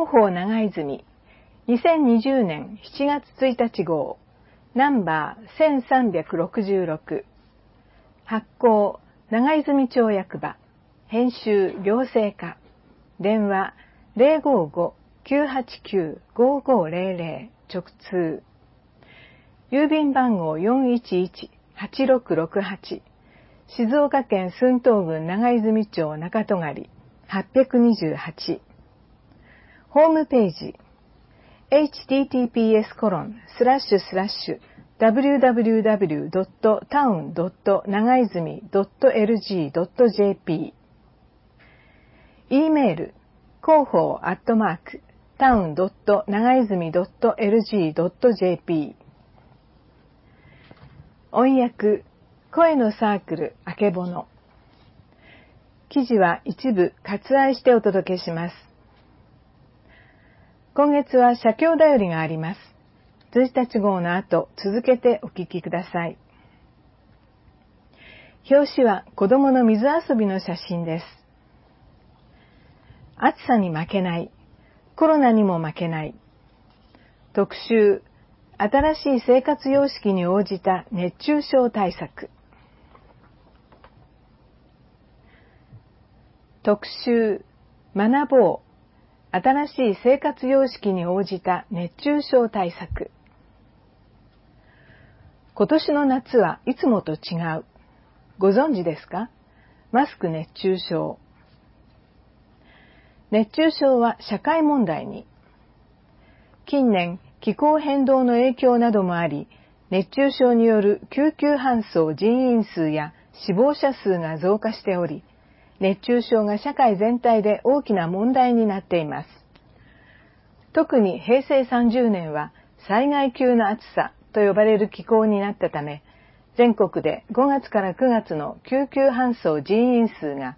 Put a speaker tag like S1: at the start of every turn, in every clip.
S1: 広報長泉2020年7月1日号ナンバー1366発行長泉町役場編集行政課電話055-989-5500直通郵便番号411-8668静岡県駿東郡長泉町中戸狩828ホームページhttps://www.town.nagaizumi.lg.jp E メール広報@town.nagaizumi.lg.jp 音訳声のサークルあけぼの記事は一部割愛してお届けします。今月は写経だよりがあります。1日号の後続けてお聞きください。表紙は子供の水遊びの写真です。暑さに負けない、コロナにも負けない。特集、新しい生活様式に応じた熱中症対策。特集、学ぼう。新しい生活様式に応じた熱中症対策。今年の夏はいつもと違う。ご存知ですか？マスク熱中症。熱中症は社会問題に。近年、気候変動の影響などもあり、熱中症による救急搬送人員数や死亡者数が増加しており、熱中症が社会全体で大きな問題になっています。特に平成30年は災害級の暑さと呼ばれる気候になったため、全国で5月から9月の救急搬送人員数が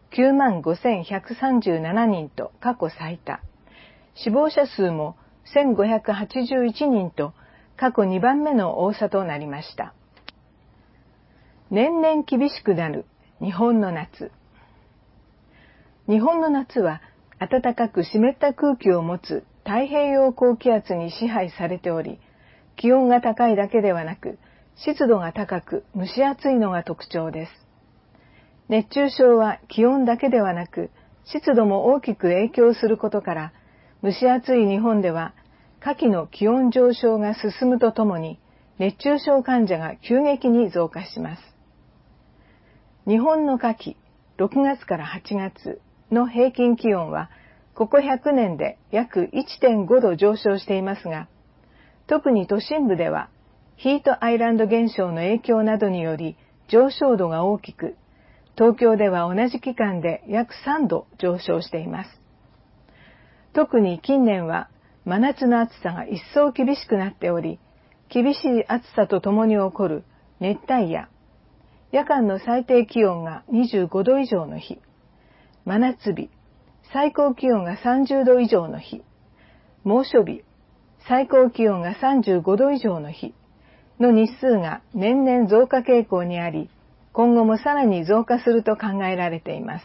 S1: 95,137人と過去最多、死亡者数も1,581人と過去2番目の多さとなりました。年々厳しくなる日本の夏。日本の夏は暖かく湿った空気を持つ太平洋高気圧に支配されており、気温が高いだけではなく、湿度が高く蒸し暑いのが特徴です。熱中症は気温だけではなく、湿度も大きく影響することから、蒸し暑い日本では、夏季の気温上昇が進むとともに、熱中症患者が急激に増加します。日本の夏季、6月から8月の平均気温は、ここ100年で約 1.5 度上昇していますが、特に都心部では、ヒートアイランド現象の影響などにより上昇度が大きく、東京では同じ期間で約3度上昇しています。特に近年は真夏の暑さが一層厳しくなっており、厳しい暑さとともに起こる熱帯夜、夜間の最低気温が25度以上の日、真夏日、最高気温が30度以上の日、猛暑日、最高気温が35度以上の日の日数が年々増加傾向にあり、今後もさらに増加すると考えられています。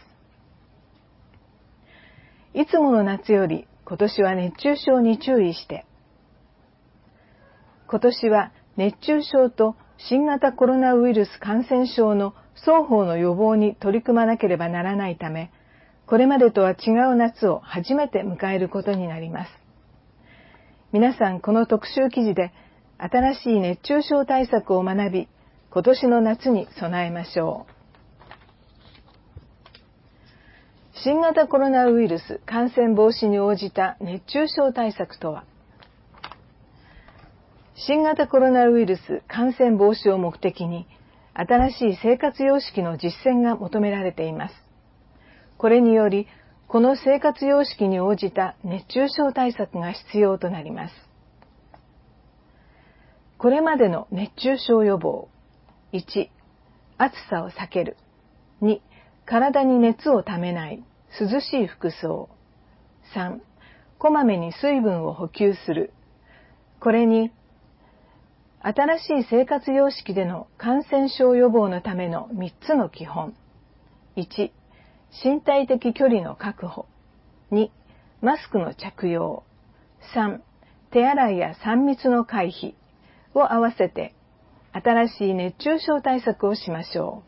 S1: いつもの夏より今年は熱中症に注意して。今年は熱中症と新型コロナウイルス感染症の双方の予防に取り組まなければならないため、これまでとは違う夏を初めて迎えることになります。皆さんこの特集記事で新しい熱中症対策を学び、今年の夏に備えましょう。新型コロナウイルス感染防止に応じた熱中症対策とは。新型コロナウイルス感染防止を目的に、新しい生活様式の実践が求められています。これにより、この生活様式に応じた熱中症対策が必要となります。これまでの熱中症予防。1、暑さを避ける。2、体に熱をためない、涼しい服装。3、こまめに水分を補給する。これに、新しい生活様式での感染症予防のための3つの基本。1、身体的距離の確保。2、 マスクの着用。3、手洗いや3密の回避を合わせて、新しい熱中症対策をしましょ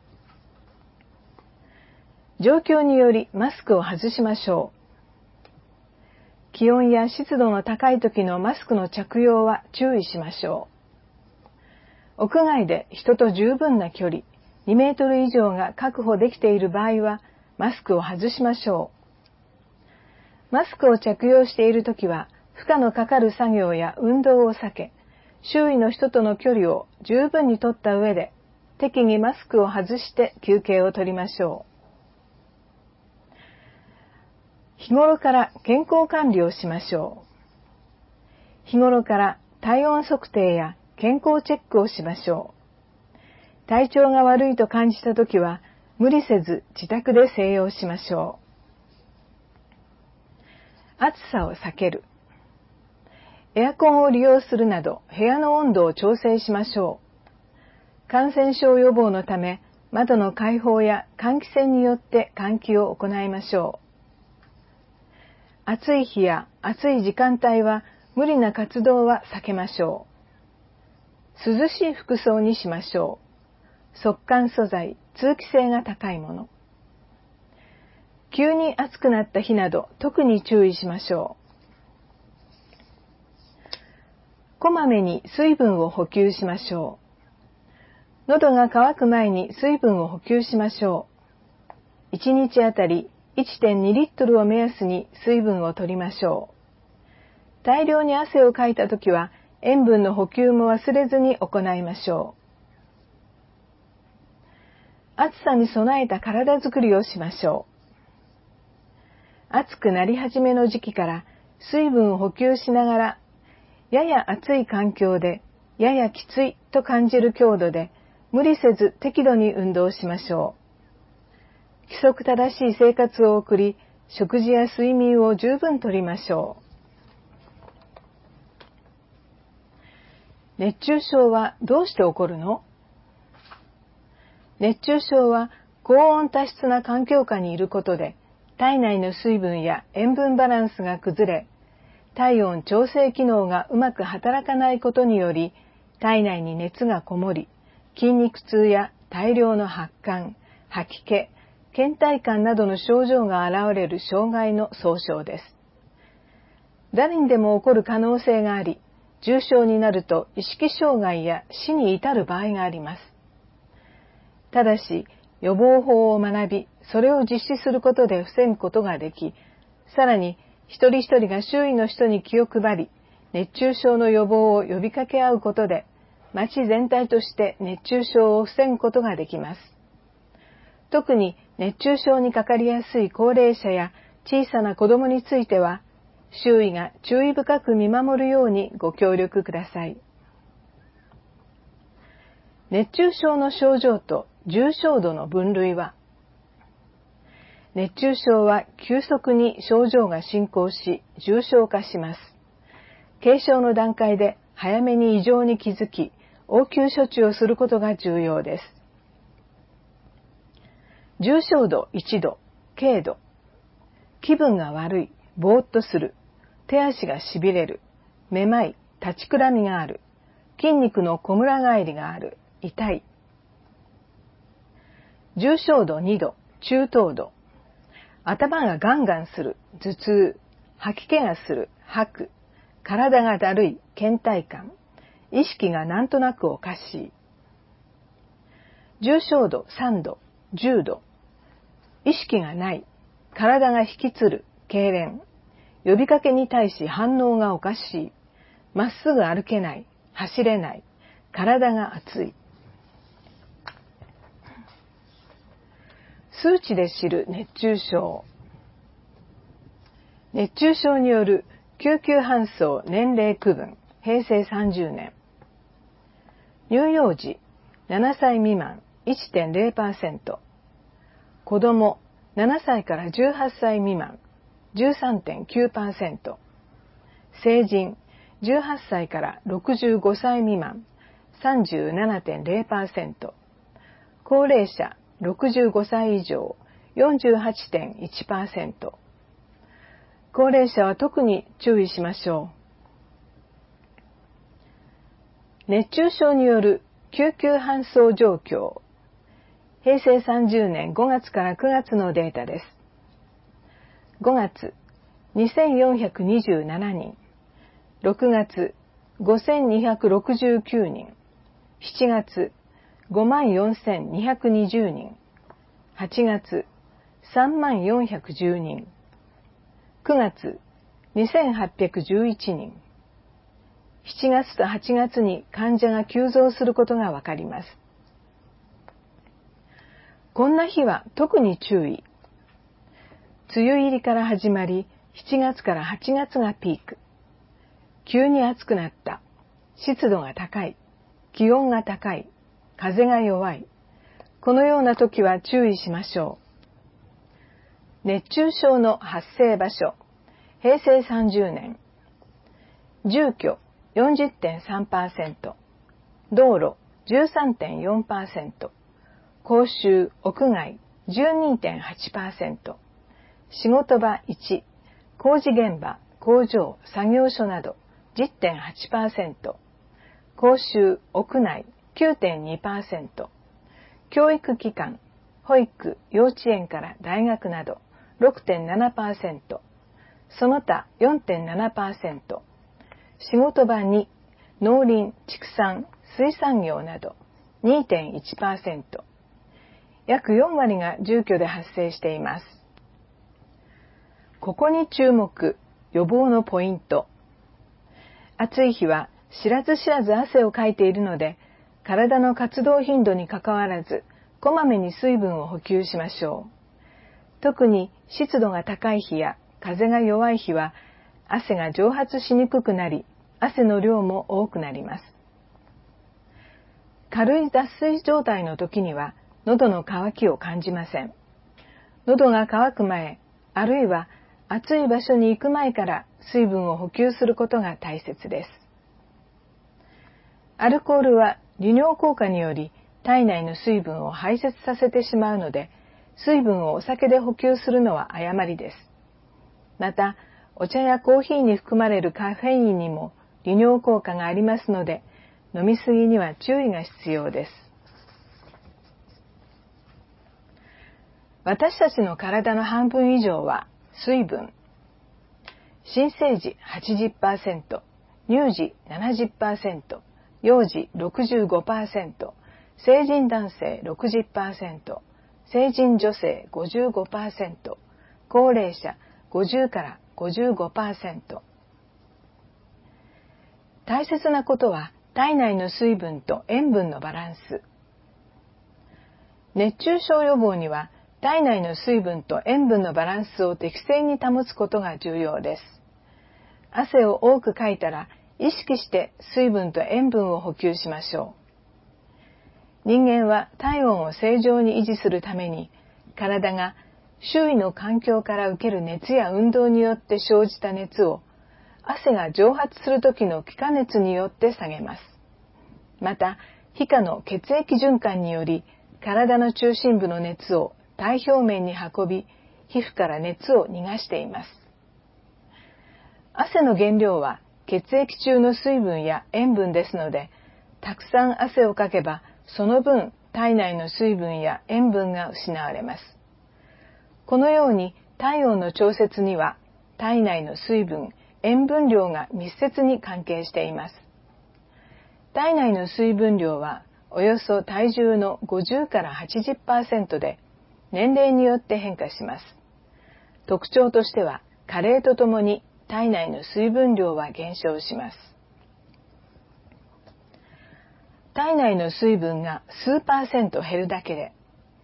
S1: う。状況によりマスクを外しましょう。気温や湿度の高い時のマスクの着用は注意しましょう。屋外で人と十分な距離、2メートル以上が確保できている場合は、マスクを外しましょう。マスクを着用しているときは、負荷のかかる作業や運動を避け、周囲の人との距離を十分にとった上で、適宜マスクを外して休憩をとりましょう。日頃から健康管理をしましょう。日頃から体温測定や健康チェックをしましょう。体調が悪いと感じたときは、無理せず自宅で静養しましょう。暑さを避ける。エアコンを利用するなど部屋の温度を調整しましょう。感染症予防のため、窓の開放や換気扇によって換気を行いましょう。暑い日や暑い時間帯は無理な活動は避けましょう。涼しい服装にしましょう。速乾素材、通気性が高いもの。急に暑くなった日など特に注意しましょう。こまめに水分を補給しましょう。喉が渇く前に水分を補給しましょう。1日あたり1.2 リットルを目安に水分を取りましょう。大量に汗をかいたときは塩分の補給も忘れずに行いましょう。暑さに備えた体づくりをしましょう。暑くなり始めの時期から水分を補給しながら、やや暑い環境でややきついと感じる強度で無理せず適度に運動しましょう。規則正しい生活を送り、食事や睡眠を十分とりましょう。熱中症はどうして起こるの？熱中症は高温多湿な環境下にいることで、体内の水分や塩分バランスが崩れ、体温調整機能がうまく働かないことにより、体内に熱がこもり、筋肉痛や大量の発汗、吐き気、倦怠感などの症状が現れる障害の総称です。誰にでも起こる可能性があり、重症になると意識障害や死に至る場合があります。ただし、予防法を学び、それを実施することで防ぐことができ、さらに一人一人が周囲の人に気を配り、熱中症の予防を呼びかけ合うことで、町全体として熱中症を防ぐことができます。特に熱中症にかかりやすい高齢者や小さな子供については、周囲が注意深く見守るようにご協力ください。熱中症の症状と重症度の分類は、熱中症は急速に症状が進行し重症化します。軽症の段階で早めに異常に気づき、応急処置をすることが重要です。重症度1度、軽度。気分が悪い、ぼーっとする、手足がしびれる、めまい、立ちくらみがある、筋肉のこむら返りがある、痛い。重症度2度、中等度。頭がガンガンする、頭痛、吐き気がする、吐く、体がだるい、倦怠感、意識がなんとなくおかしい。重症度3度、重度。意識がない、体が引きつる、痙攣、呼びかけに対し反応がおかしい、まっすぐ歩けない、走れない、体が熱い。数値で知る熱中症。熱中症による救急搬送年齢区分、平成30年。乳幼児7歳未満 1.0%、子供7歳から18歳未満 13.9%、成人18歳から65歳未満 37.0%、高齢者65歳以上 48.1%、 高齢者は特に注意しましょう。熱中症による救急搬送状況。平成30年5月から9月のデータです。5月、2427人。6月、5269人。7月、54,220人。8月、3410人。9月、2811人。7月と8月に患者が急増することがわかります。こんな日は特に注意。梅雨入りから始まり、7月から8月がピーク。急に暑くなった。湿度が高い。気温が高い。風が弱い。このような時は注意しましょう。熱中症の発生場所。平成30年。住居 40.3%。道路 13.4%。公衆屋外 12.8%。仕事場1。工事現場、工場、作業所など 10.8%。公衆屋内 9.2%。教育機関、保育、幼稚園から大学など 6.7%。その他 4.7%。仕事場2、農林、畜産、水産業など 2.1%。約4割が住居で発生しています。ここに注目、予防のポイント。暑い日は知らず知らず汗をかいているので、体の活動頻度にかかわらず、こまめに水分を補給しましょう。特に湿度が高い日や風が弱い日は、汗が蒸発しにくくなり、汗の量も多くなります。軽い脱水状態の時には、喉の渇きを感じません。喉が渇く前、あるいは暑い場所に行く前から水分を補給することが大切です。アルコールは利尿効果により体内の水分を排泄させてしまうので、水分をお酒で補給するのは誤りです。また、お茶やコーヒーに含まれるカフェインにも利尿効果がありますので、飲みすぎには注意が必要です。私たちの体の半分以上は水分。新生児 80%、乳児 70%、幼児 65%、成人男性 60%、成人女性 55%、高齢者50から55%。大切なことは体内の水分と塩分のバランス。熱中症予防には体内の水分と塩分のバランスを適正に保つことが重要です。汗を多くかいたら意識して水分と塩分を補給しましょう。人間は体温を正常に維持するために、体が周囲の環境から受ける熱や運動によって生じた熱を、汗が蒸発する時の気化熱によって下げます。また、皮下の血液循環により、体の中心部の熱を体表面に運び、皮膚から熱を逃がしています。汗の原料は血液中の水分や塩分ですので、たくさん汗をかけば、その分体内の水分や塩分が失われます。このように体温の調節には、体内の水分、塩分量が密接に関係しています。体内の水分量は、およそ体重の50から 80% で、年齢によって変化します。特徴としては、加齢とともに体内の水分量は減少します。体内の水分が数%減るだけで、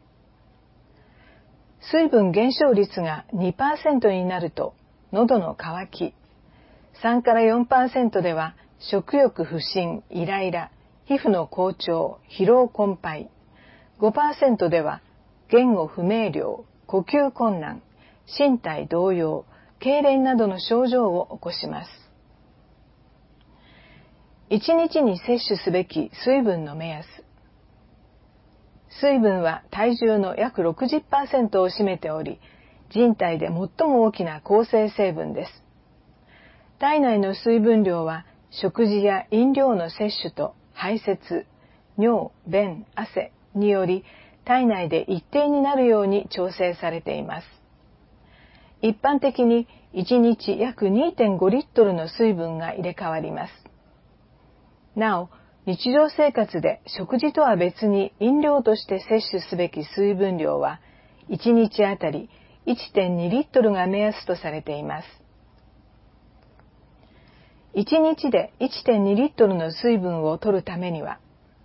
S1: 水分減少率が 2% になると、喉の渇き、3から 4% では食欲不振、イライラ、皮膚の紅潮、疲労困憊、5% では言語不明瞭、呼吸困難、身体動揺、痙攣などの症状を起こします。1日に摂取すべき水分の目安。水分は体重の約 60% を占めており、 人体で最も大きな構成成分です。体内の水分量は食事や飲料の摂取と排泄、尿、便、汗により体内で一定になるように調整されています。一般的に1日約 2.5 リットルの水分が入れ替わります。なお、日常生活で食事とは別に飲料として摂取すべき水分量は1日あたり 1.2 リットルが目安とされています。1日で 1.2 リットルの水分を摂るためには、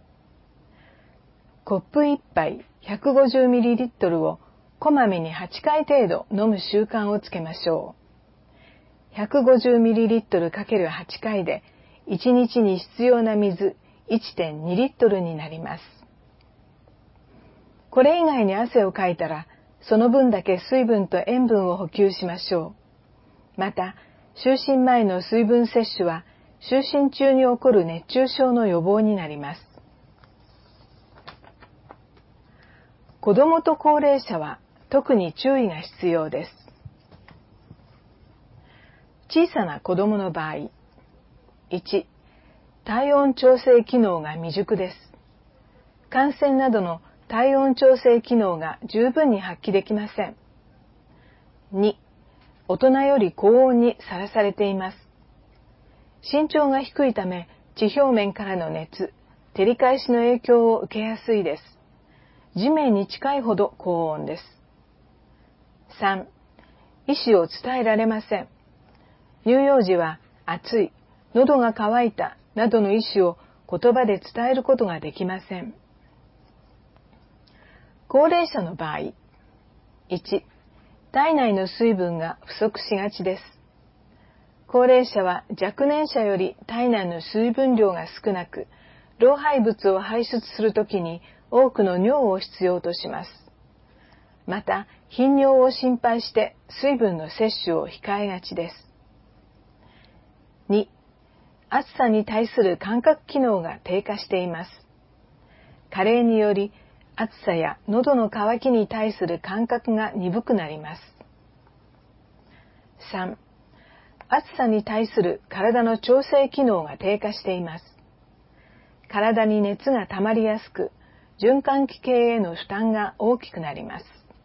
S1: コップ1杯 150ml をこまめに8回程度飲む習慣をつけましょう。150ml×8 回で1日に必要な水 1.2 リットルになります。これ以外に汗をかいたら、その分だけ水分と塩分を補給しましょう。また、就寝前の水分摂取は、就寝中に起こる熱中症の予防になります。子どもと高齢者は特に注意が必要です。小さな子どもの場合、1、体温調整機能が未熟です。感染などの体温調整機能が十分に発揮できません。2、大人より高温にさらされています。身長が低いため、地表面からの熱、照り返しの影響を受けやすいです。地面に近いほど高温です。3、意思を伝えられません。乳幼児は暑い、喉が渇いたなどの意思を言葉で伝えることができません。高齢者の場合、1、体内の水分が不足しがちです。高齢者は若年者より体内の水分量が少なく、老廃物を排出するときに多くの尿を必要とします。また、頻尿を心配して水分の摂取を控えがちです。2、暑さに対する感覚機能が低下しています。加齢により、暑さや喉の渇きに対する感覚が鈍くなります。3、暑さに対する体の調整機能が低下しています。体に熱が溜まりやすく、循環器系への負担が大きくなります。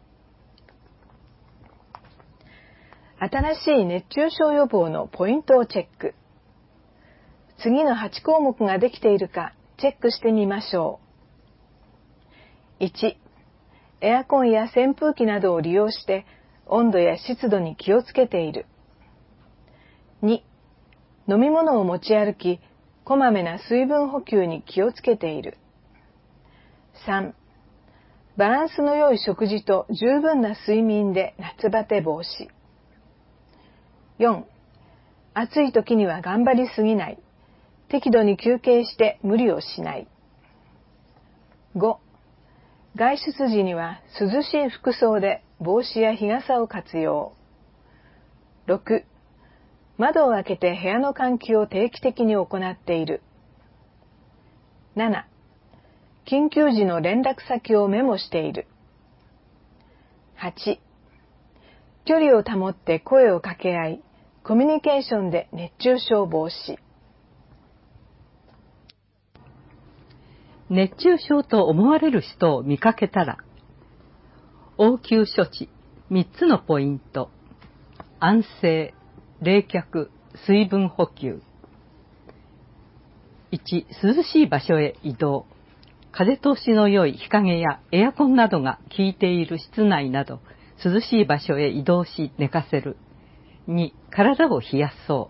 S1: 新しい熱中症予防のポイントをチェック。次の8項目ができているかチェックしてみましょう。1、エアコンや扇風機などを利用して温度や湿度に気をつけている。2、飲み物を持ち歩き、こまめな水分補給に気をつけている。3、バランスの良い食事と十分な睡眠で夏バテ防止。4、暑い時には頑張りすぎない。適度に休憩して無理をしない。5、外出時には涼しい服装で帽子や日傘を活用。6、窓を開けて部屋の換気を定期的に行っている。7、緊急時の連絡先をメモしている。8、距離を保って声を掛け合い、コミュニケーションで熱中症防止。
S2: 熱中症と思われる人を見かけたら、応急処置3つのポイント。安静、冷却、水分補給。1、涼しい場所へ移動。風通しの良い日陰やエアコンなどが効いている室内など、涼しい場所へ移動し寝かせる。2、体を冷やそう。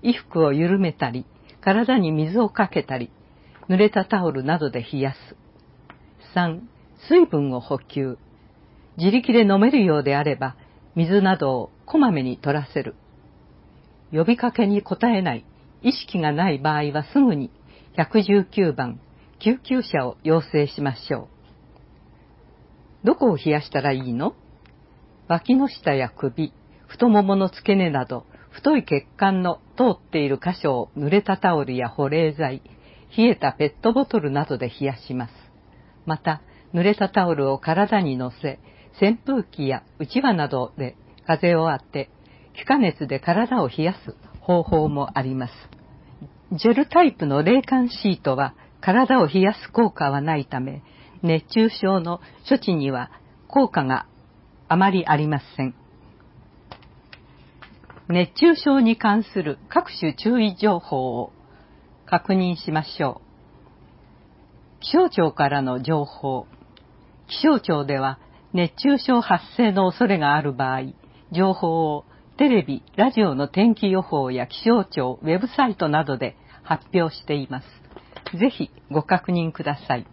S2: 衣服を緩めたり、体に水をかけたり、濡れたタオルなどで冷やす。3、水分を補給。自力で飲めるようであれば、水などをこまめに取らせる。呼びかけに応えない、意識がない場合はすぐに119番、救急車を要請しましょう。どこを冷やしたらいいの？脇の下や首、太ももの付け根など、太い血管の通っている箇所を濡れたタオルや保冷剤、冷えたペットボトルなどで冷やします。また、濡れたタオルを体に乗せ、 扇風機やうちわなどで風を当て、気化熱で体を冷やす方法もあります。ジェルタイプの冷感シートは体を冷やす効果はないため、熱中症の処置には効果があまりありません。熱中症に関する各種注意情報を確認しましょう。気象庁からの情報。気象庁では熱中症発生の恐れがある場合、情報をテレビ、ラジオの天気予報や気象庁ウェブサイトなどで発表しています。ぜひご確認ください。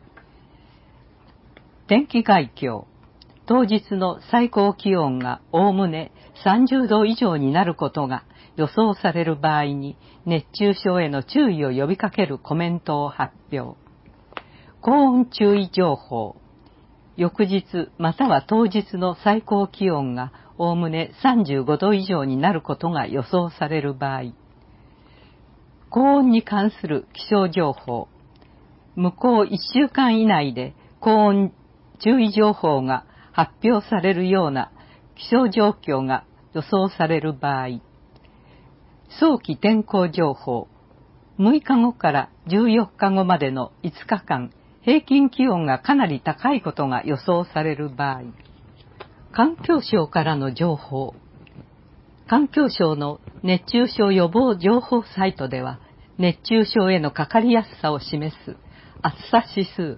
S2: 天気概況。当日の最高気温がおおむね30度以上になることが予想される場合に熱中症への注意を呼びかけるコメントを発表。高温注意情報。翌日または当日の最高気温がおおむね35度以上になることが予想される場合。高温に関する気象情報。向こう1週間以内で高温注意情報が発表されるような気象状況が予想される場合。早期天候情報。6日後から14日後までの5日間、平均気温がかなり高いことが予想される場合。環境省からの情報。環境省の熱中症予防情報サイトでは、熱中症へのかかりやすさを示す暑さ指数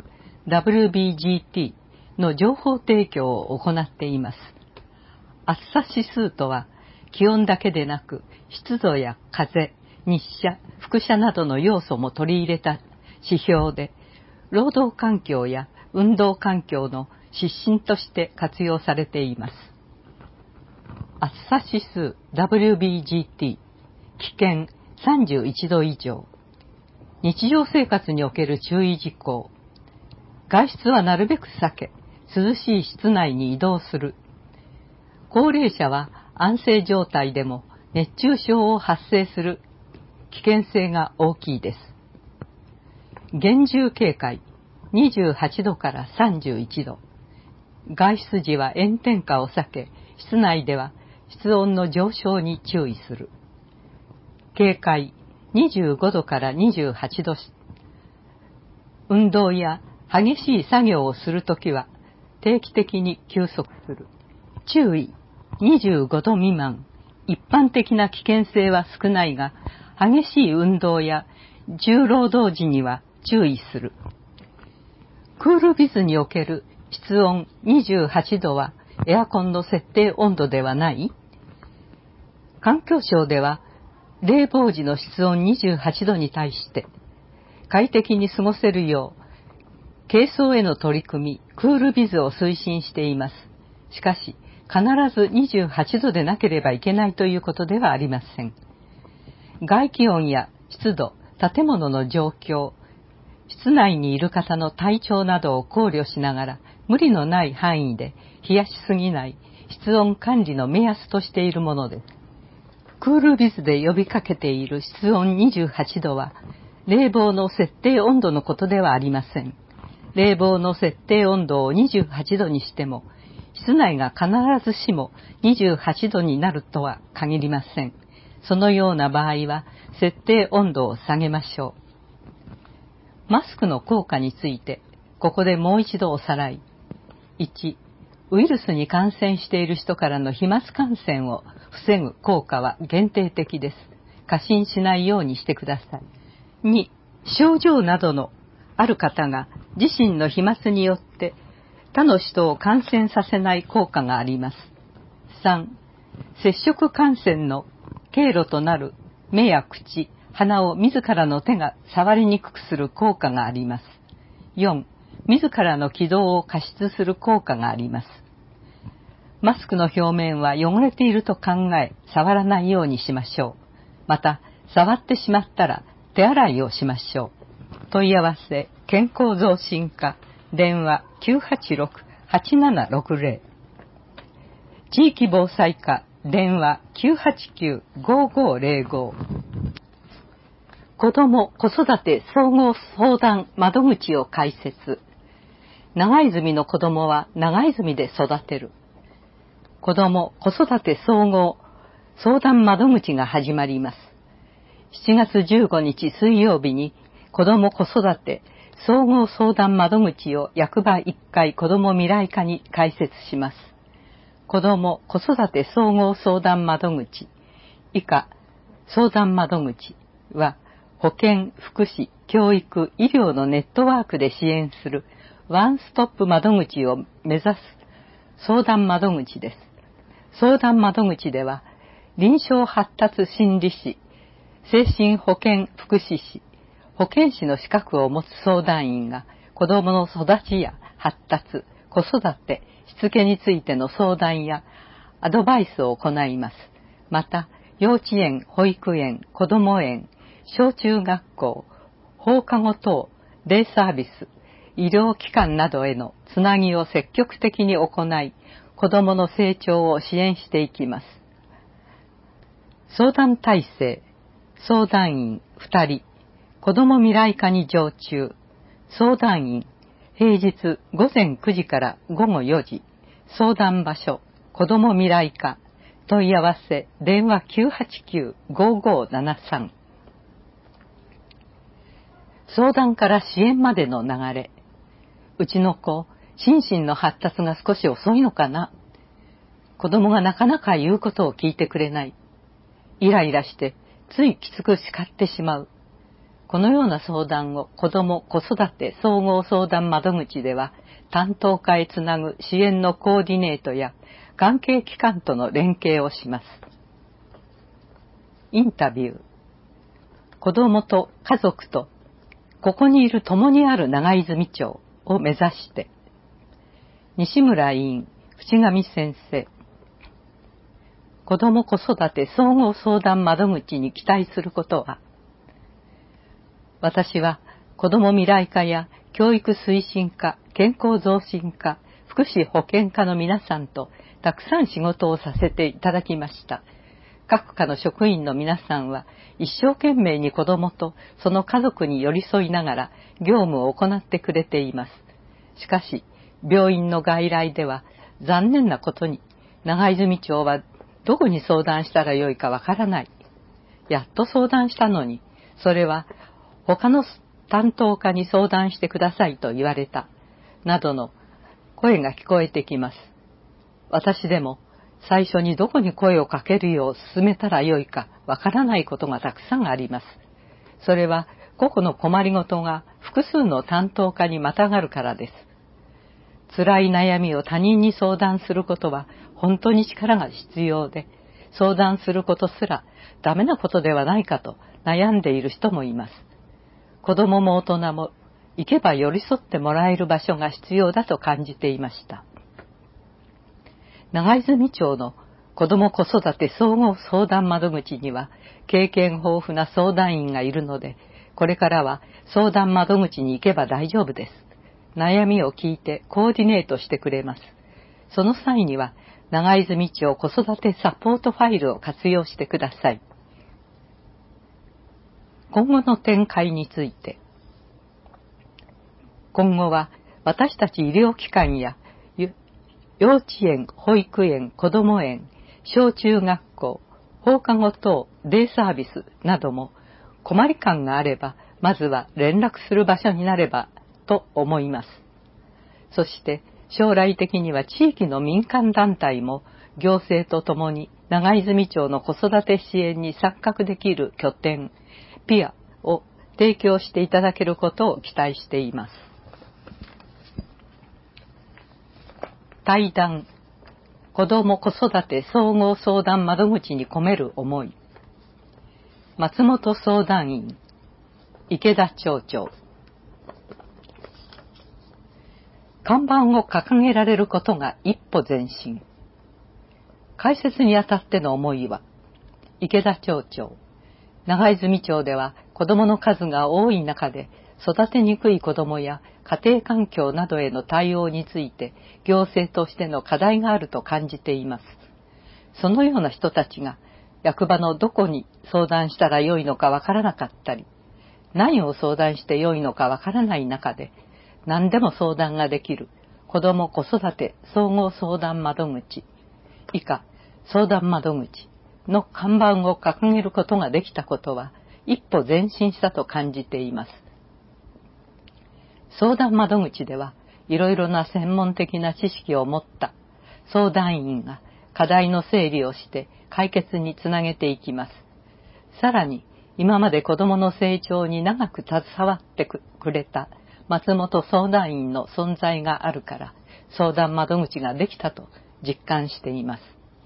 S2: WBGT の情報提供を行っています。暑さ指数とは、気温だけでなく、湿度や風、日射、輻射などの要素も取り入れた指標で、労働環境や運動環境の指針として活用されています。暑さ指数 WBGT、危険31度以上。日常生活における注意事項。外出はなるべく避け、涼しい室内に移動する。高齢者は安静状態でも熱中症を発生する危険性が大きいです。厳重警戒28度から31度。外出時は炎天下を避け、室内では室温の上昇に注意する。警戒25度から28度。運動や激しい作業をするときは定期的に休息する。注意25度未満。一般的な危険性は少ないが、激しい運動や重労働時には注意する。クールビズにおける室温28度はエアコンの設定温度ではない？環境省では冷房時の室温28度に対して快適に過ごせるよう軽装への取り組みクールビズを推進しています。しかし必ず28度でなければいけないということではありません。外気温や湿度、建物の状況、室内にいる方の体調などを考慮しながら無理のない範囲で冷やしすぎない室温管理の目安としているものです。クールビズで呼びかけている室温28度は冷房の設定温度のことではありません。冷房の設定温度を28度にしても室内が必ずしも28度になるとは限りません。そのような場合は設定温度を下げましょう。マスクの効果についてここでもう一度おさらい。1、ウイルスに感染している人からの飛沫感染を防ぐ効果は限定的です。過信しないようにしてください。2、症状などのある方が自身の飛沫によって他の人を感染させない効果があります。3、接触感染の経路となる目や口、鼻を自らの手が触りにくくする効果があります。4、自らの気道を加湿する効果があります。マスクの表面は汚れていると考え、触らないようにしましょう。また、触ってしまったら手洗いをしましょう。問い合わせ、健康増進課、電話 986-8760。地域防災課、電話 989-5505。子ども・子育て総合相談窓口を開設。 長泉の子供は長泉で育てる。子供子育て総合相談窓口が始まります。7月15日水曜日に子供子育て総合相談窓口を役場1階子供未来課に開設します。子供子育て総合相談窓口以下相談窓口は保健、福祉、教育、医療のネットワークで支援するワンストップ窓口を目指す相談窓口です。相談窓口では臨床発達心理士、精神保健福祉士、保健師の資格を持つ相談員が子どもの育ちや発達、子育て、しつけについての相談やアドバイスを行います。また、幼稚園、保育園、子ども園、小中学校、放課後等、デイサービス、医療機関などへのつなぎを積極的に行い、子どもの成長を支援していきます。相談体制、相談員2人、子ども未来課に常駐、相談員、平日午前9時から午後4時、相談場所、子ども未来課、問い合わせ、電話 989-5573。相談から支援までの流れ。うちの子、心身の発達が少し遅いのかな。子供がなかなか言うことを聞いてくれない。イライラしてついきつく叱ってしまう。このような相談を子ども子育て総合相談窓口では担当課へつなぐ支援のコーディネートや関係機関との連携をします。インタビュー。子どもと家族とここにいる共にある長泉町を目指して。西村委員、淵上先生。子ども子育て総合相談窓口に期待することは、私は子ども未来課や教育推進課、健康増進課、福祉保健課の皆さんとたくさん仕事をさせていただきました。各課の職員の皆さんは一生懸命に子どもとその家族に寄り添いながら業務を行ってくれています。しかし、病院の外来では残念なことに長泉町はどこに相談したらよいかわからない。やっと相談したのに、それは他の担当課に相談してくださいと言われた。などの声が聞こえてきます。私でも最初にどこに声をかけるよう進めたらよいかわからないことがたくさんあります。それは個々の困りごとが複数の担当課にまたがるからです。辛い悩みを他人に相談することは本当に力が必要で、相談することすらダメなことではないかと悩んでいる人もいます。子供も大人も行けば寄り添ってもらえる場所が必要だと感じていました。長泉町の子ども子育て総合相談窓口には経験豊富な相談員がいるので、これからは相談窓口に行けば大丈夫です。悩みを聞いてコーディネートしてくれます。その際には長泉町子育てサポートファイルを活用してください。今後の展開について。今後は私たち医療機関や幼稚園、保育園、子ども園、小中学校、放課後等、デイサービスなども困り感があれば、まずは連絡する場所になればと思います。そして将来的には地域の民間団体も行政とともに長泉町の子育て支援に参画できる拠点、ピアを提供していただけることを期待しています。対談、子ども子育て総合相談窓口に込める思い。松本相談員、池田町長。看板を掲げられることが一歩前進。開設にあたっての思いは、池田町長。長泉町では子どもの数が多い中で育てにくい子どもや家庭環境などへの対応について行政としての課題があると感じています。そのような人たちが役場のどこに相談したらよいのかわからなかったり、何を相談してよいのかわからない中で、 何でも相談ができる子ども子育て総合相談窓口、以下相談窓口の看板を掲げることができたことは一歩前進したと感じています。相談窓口ではいろいろな専門的な知識を持った相談員が課題の整理をして解決につなげていきます。さらに今まで子どもの成長に長く携わってくれた松本相談員の存在があるから相談窓口ができたと実感しています。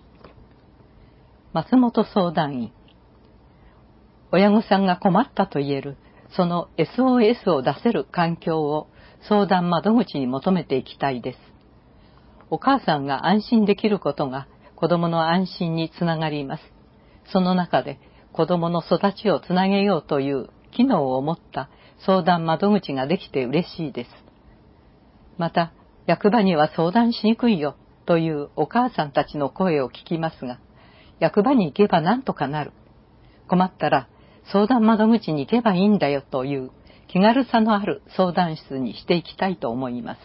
S2: 松本相談員、親御さんが困ったと言えるその SOS を出せる環境を相談窓口に求めていきたいです。お母さんが安心できることが子供の安心につながります。その中で子供の育ちをつなげようという機能を持った相談窓口ができて嬉しいです。また、役場には相談しにくいよというお母さんたちの声を聞きますが、役場に行けばなんとかなる。困ったら相談窓口に行けばいいんだよという気軽さのある相談室にしていきたいと思います。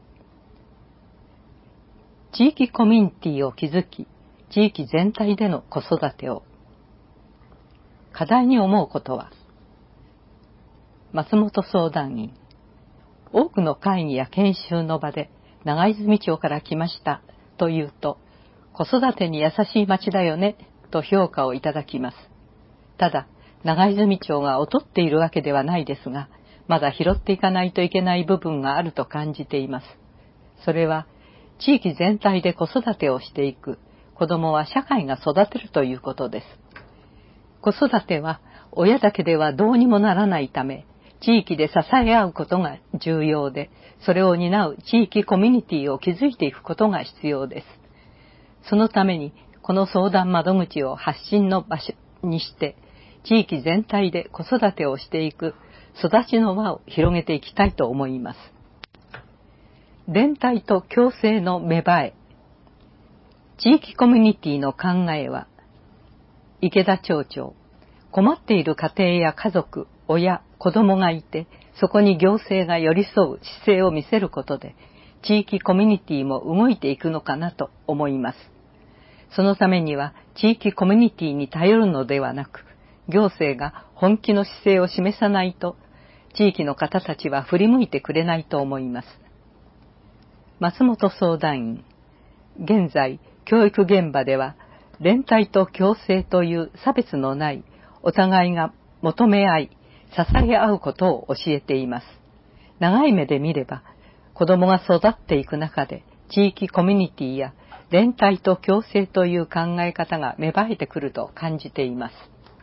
S2: 地域コミュニティを築き、地域全体での子育てを。課題に思うことは、松本相談員、多くの会議や研修の場で長泉町から来ましたと言うと、子育てに優しい町だよねと評価をいただきます。ただ、長泉町が劣っているわけではないですが、まだ拾っていかないといけない部分があると感じています。それは、地域全体で子育てをしていく子どもは社会が育てるということです。子育ては親だけではどうにもならないため、地域で支え合うことが重要で、それを担う地域コミュニティを築いていくことが必要です。そのために、この相談窓口を発信の場所にして、地域全体で子育てをしていく育ちの輪を広げていきたいと思います。連帯と共生の芽生え。地域コミュニティの考えは、池田町長、困っている家庭や家族、親、子供がいて、そこに行政が寄り添う姿勢を見せることで、地域コミュニティも動いていくのかなと思います。そのためには、地域コミュニティに頼るのではなく、行政が本気の姿勢を示さないと、地域の方たちは振り向いてくれないと思います。松本相談員、現在、教育現場では、連帯と共生という差別のない、お互いが求め合い、支え合うことを教えています。長い目で見れば、子供が育っていく中で、地域コミュニティや連帯と共生という考え方が芽生えてくると感じています。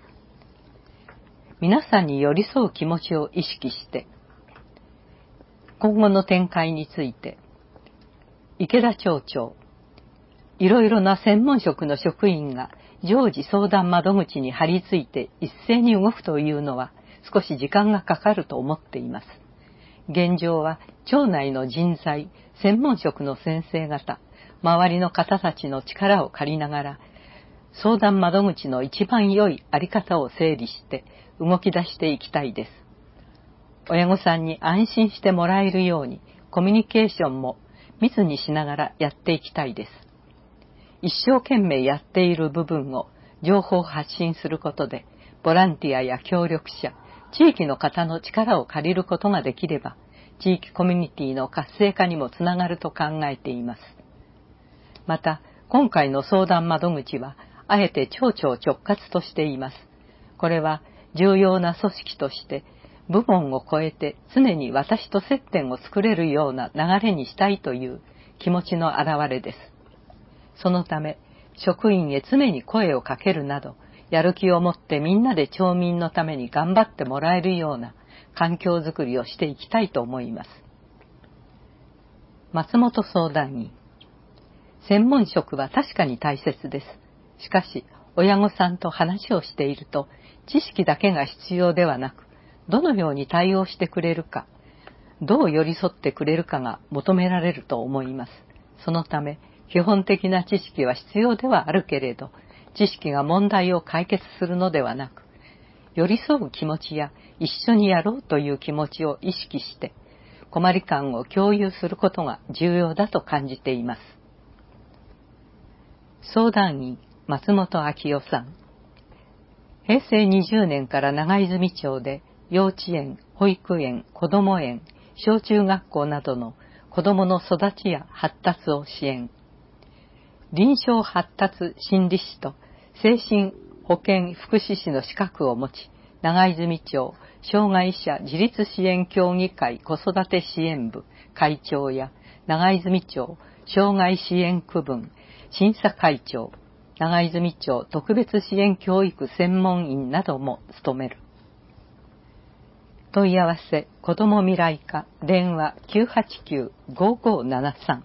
S2: 皆さんに寄り添う気持ちを意識して、今後の展開について、池田町長、いろいろな専門職の職員が常時相談窓口に張り付いて一斉に動くというのは少し時間がかかると思っています。現状は町内の人材、専門職の先生方、周りの方たちの力を借りながら、相談窓口の一番良いあり方を整理して動き出していきたいです。親御さんに安心してもらえるようにコミュニケーションも密にしながらやっていきたいです。一生懸命やっている部分を情報発信することで、ボランティアや協力者、地域の方の力を借りることができれば、地域コミュニティの活性化にもつながると考えています。また、今回の相談窓口は、あえて町長直轄としています。これは重要な組織として、部門を超えて常に私と接点を作れるような流れにしたいという気持ちの表れです。そのため、職員へ常に声をかけるなど、やる気を持ってみんなで町民のために頑張ってもらえるような環境づくりをしていきたいと思います。松本相談員、専門職は確かに大切です。しかし、親御さんと話をしていると、知識だけが必要ではなく、どのように対応してくれるか、どう寄り添ってくれるかが求められると思います。そのため、基本的な知識は必要ではあるけれど、知識が問題を解決するのではなく、寄り添う気持ちや一緒にやろうという気持ちを意識して、 困り感を共有することが重要だと感じています。相談員、松本昭夫さん。平成20年から長泉町で幼稚園、保育園、子ども園、小中学校などの子どもの育ちや発達を支援。臨床発達心理士と精神保健福祉士の資格を持ち、長泉町障害者自立支援協議会子育て支援部会長や長泉町障害支援区分審査会長、長泉町特別支援教育専門員なども務める。問い合わせ、子ども未来課、電話 989-5573。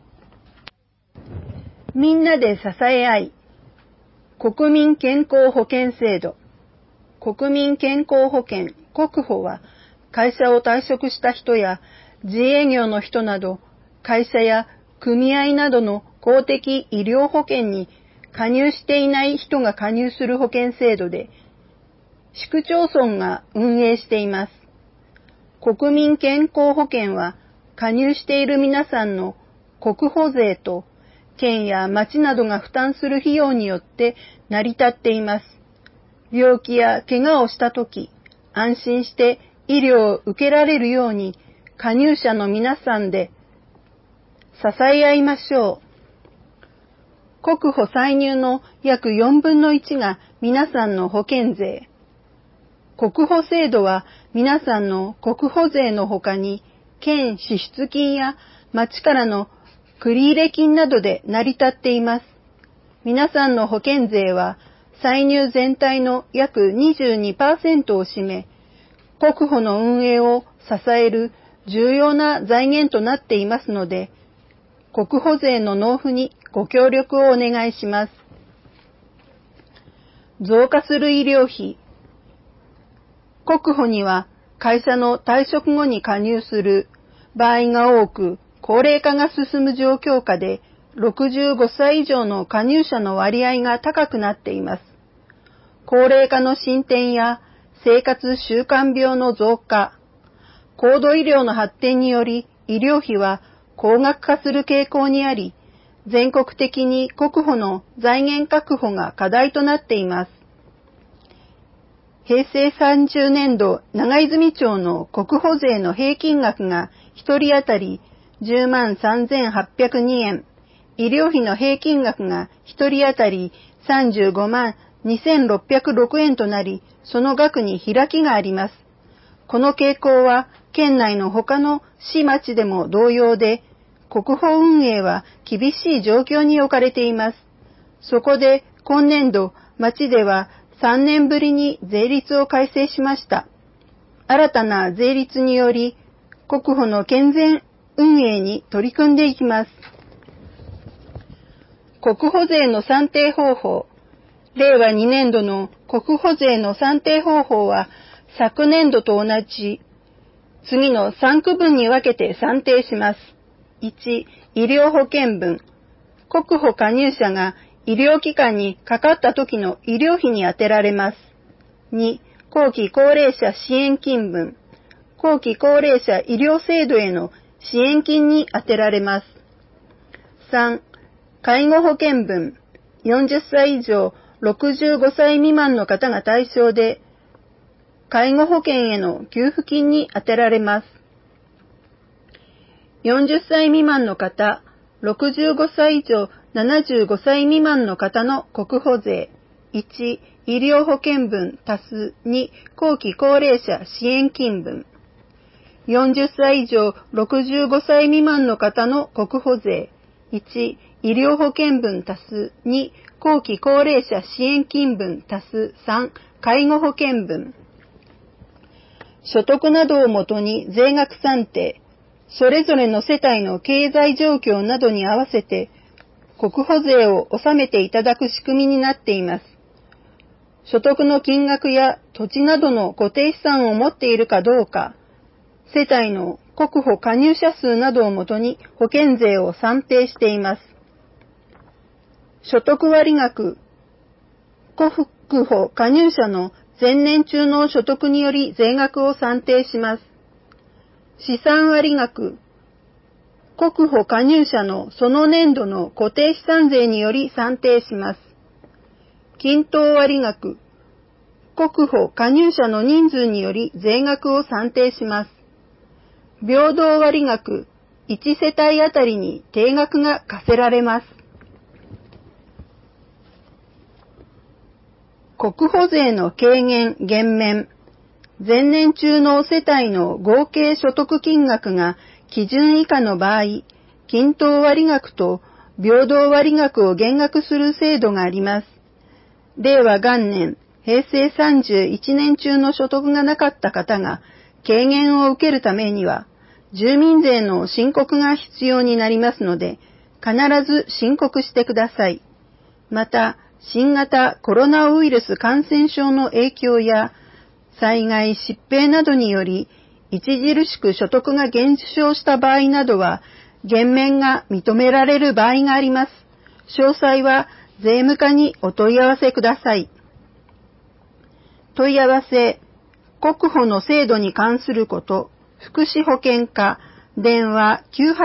S3: みんなで支え合い、国民健康保険制度。国民健康保険、国保は、会社を退職した人や自営業の人など、会社や組合などの公的医療保険に加入していない人が加入する保険制度で、市区町村が運営しています。国民健康保険は、加入している皆さんの国保税と、県や町などが負担する費用によって成り立っています。病気や怪我をしたとき、安心して医療を受けられるように、加入者の皆さんで支え合いましょう。国保歳入の約4分の1が皆さんの保険税。国保制度は皆さんの国保税の他に、県支出金や町からの繰入金などで成り立っています。皆さんの保険税は歳入全体の約 22% を占め、国保の運営を支える重要な財源となっていますので、国保税の納付にご協力をお願いします。増加する医療費。国保には会社の退職後に加入する場合が多く、高齢化が進む状況下で65歳以上の加入者の割合が高くなっています。高齢化の進展や生活習慣病の増加、高度医療の発展により医療費は高額化する傾向にあり、全国的に国保の財源確保が課題となっています。平成30年度長泉町の国保税の平均額が1人当たり103,802円、医療費の平均額が1人当たり352,606円となり、その額に開きがあります。この傾向は県内の他の市町でも同様で、国保運営は厳しい状況に置かれています。そこで今年度、町では3年ぶりに税率を改正しました。新たな税率により、国保の健全運営に取り組んでいきます。国保税の算定方法。令和2年度の国保税の算定方法は、昨年度と同じ、次の3区分に分けて算定します。1、医療保険分。国保加入者が医療機関にかかった時の医療費に充てられます。2、後期高齢者支援金分。後期高齢者医療制度への支援金に充てられます。3、介護保険分。40歳以上65歳未満の方が対象で、介護保険への給付金に充てられます。40歳未満の方、65歳以上75歳未満の方の国保税。1、医療保険分足す2、後期高齢者支援金分。40歳以上65歳未満の方の国保税。1、医療保険分足す2、後期高齢者支援金分足す3、介護保険分。所得などをもとに税額算定、それぞれの世帯の経済状況などに合わせて国保税を納めていただく仕組みになっています。所得の金額や土地などの固定資産を持っているかどうか、世帯の国保加入者数などをもとに保険税を算定しています。所得割額、国保加入者の前年中の所得により税額を算定します。 資産割額、国保加入者のその年度の固定資産税により算定します。均等割額、国保加入者の人数により税額を算定します。平等割額、1世帯あたりに定額が課せられます。国保税の軽減減免、前年中の世帯の合計所得金額が基準以下の場合、均等割額と平等割額を減額する制度があります。令和元年、平成31年中の所得がなかった方が軽減を受けるためには、住民税の申告が必要になりますので、必ず申告してください。また、新型コロナウイルス感染症の影響や、災害疾病などにより、著しく所得が減少した場合などは、減免が認められる場合があります。詳細は税務課にお問い合わせください。問い合わせ、国保の制度に関すること、福祉保険課、電話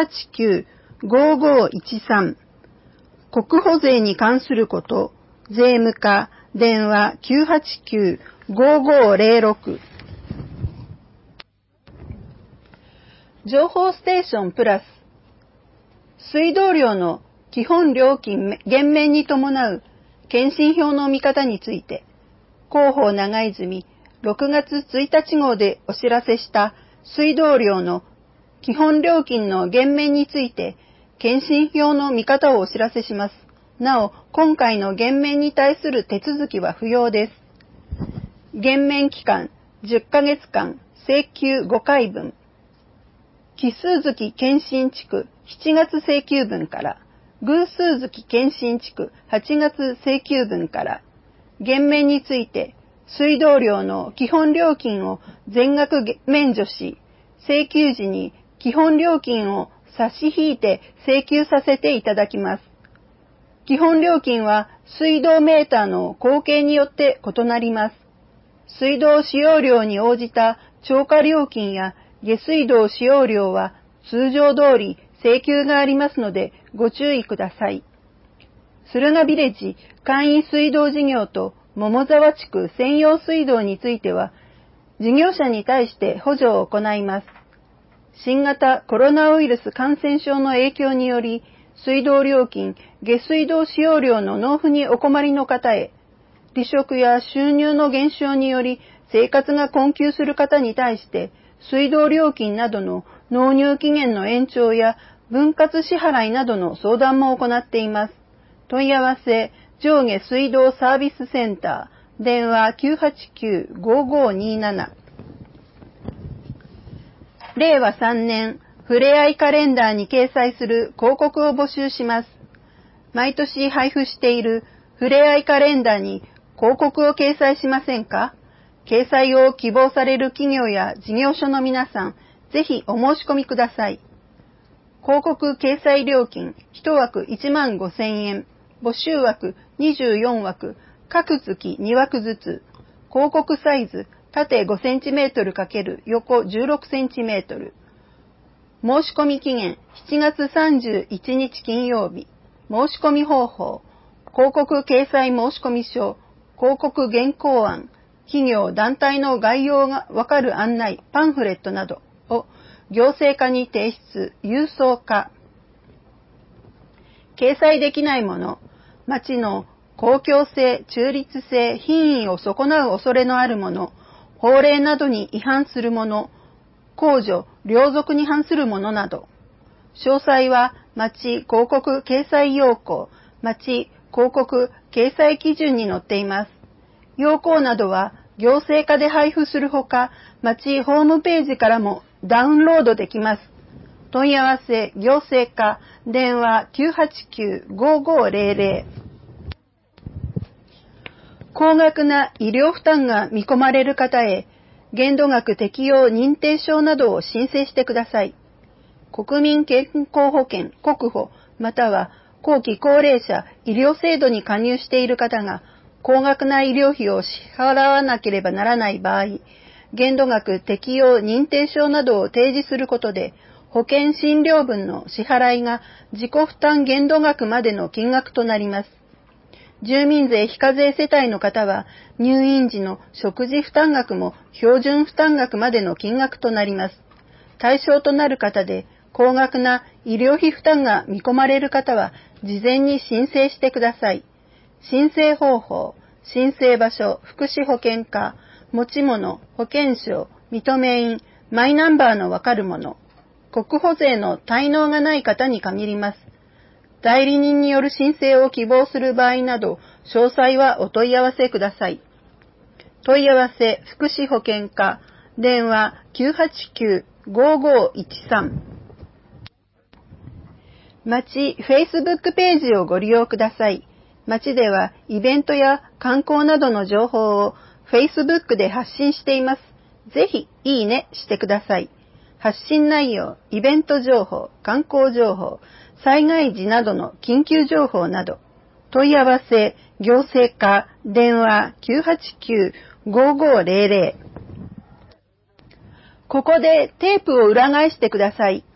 S3: 989-5513。国保税に関すること、税務課、電話 989-5506。情報ステーションプラス、水道料の基本料金減免に伴う検針票の見方について、広報長泉6月1日号でお知らせした水道料の基本料金の減免について、検針票の見方をお知らせします。なお、今回の減免に対する手続きは不要です。減免期間10ヶ月間、請求5回分。奇数月検針地区7月請求分から、偶数月検針地区8月請求分から、減免について、水道料の基本料金を全額免除し、請求時に基本料金を差し引いて請求させていただきます。基本料金は水道メーターの口径によって異なります。水道使用量に応じた超過料金や下水道使用量は通常通り請求がありますのでご注意ください。駿河ビレッジ簡易水道事業と桃沢地区専用水道については、事業者に対して補助を行います。新型コロナウイルス感染症の影響により、水道料金、下水道使用量の納付にお困りの方へ、離職や収入の減少により生活が困窮する方に対して、水道料金などの納入期限の延長や分割支払いなどの相談も行っています。問い合わせ、上下水道サービスセンター、電話 989-5527。令和3年、ふれあいカレンダーに掲載する広告を募集します。毎年配布しているふれあいカレンダーに広告を掲載しませんか？掲載を希望される企業や事業所の皆さん、ぜひお申し込みください。広告掲載料金、1枠15,000円、募集枠24枠、各月2枠ずつ、広告サイズ、縦 5cm× 横 16cm。申し込み期限、7月31日金曜日。申し込み方法、広告掲載申し込み書、広告原稿案、企業団体の概要がわかる案内、パンフレットなどを行政課に提出、郵送課。掲載できないもの、町の公共性、中立性、品位を損なう恐れのあるもの、法令などに違反するもの、公序、良俗に反するものなど。詳細は、町広告掲載要項、町広告掲載基準に載っています。要項などは、行政課で配布するほか、町ホームページからもダウンロードできます。問い合わせ、行政課、電話 989-5500。高額な医療負担が見込まれる方へ、限度額適用認定証などを申請してください。国民健康保険国保または後期高齢者医療制度に加入している方が高額な医療費を支払わなければならない場合、 限度額適用認定証などを提示することで、保険診療分の支払いが自己負担限度額までの金額となります。住民税非課税世帯の方は、入院時の食事負担額も標準負担額までの金額となります。対象となる方で、高額な医療費負担が見込まれる方は、事前に申請してください。申請方法、申請場所、福祉保険課、持ち物、保険証、認め印、マイナンバーのわかるもの、国保税の滞納がない方に限ります。代理人による申請を希望する場合など、詳細はお問い合わせください。問い合わせ、福祉保険課、電話 989-5513。町 Facebook ページをご利用ください。町ではイベントや観光などの情報を Facebook で発信しています。ぜひいいねしてください。発信内容、イベント情報、観光情報、災害時などの緊急情報など、問い合わせ、行政課、電話 989-5500。ここでテープを裏返してください。